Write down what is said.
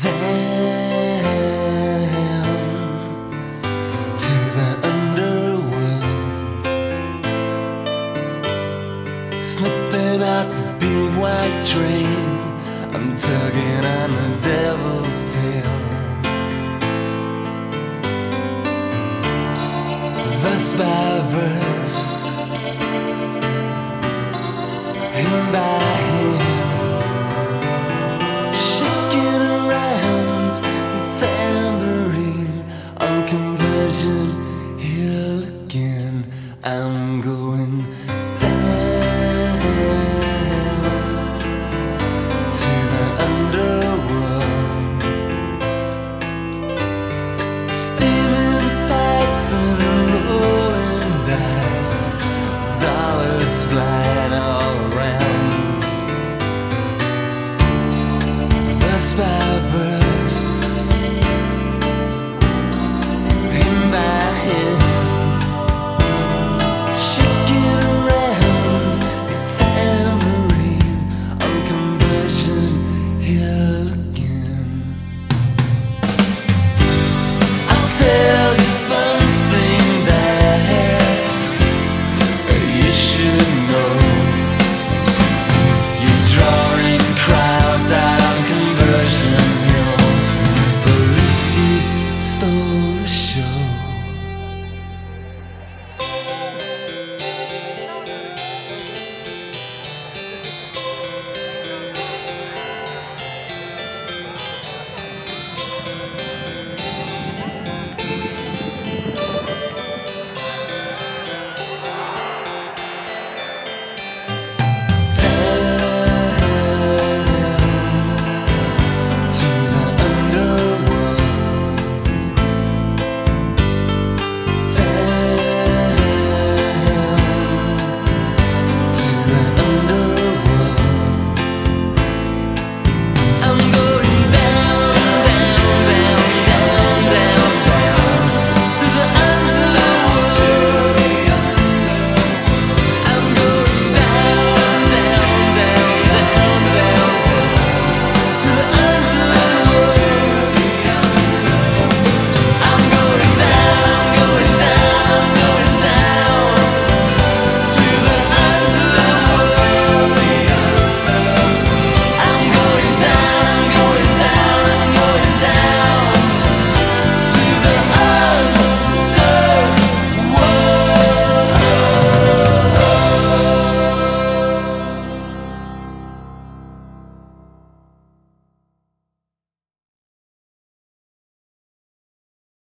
down to the underworld, sniffing out the big white train. I'm tugging on the devil's tail. Verse by verse, hymn by hymn, shaking around the tambourine on Conversion Hill again. I'm going down to the underworld, steaming pipes and rolling dice, dollars flying all around. Verse by verse,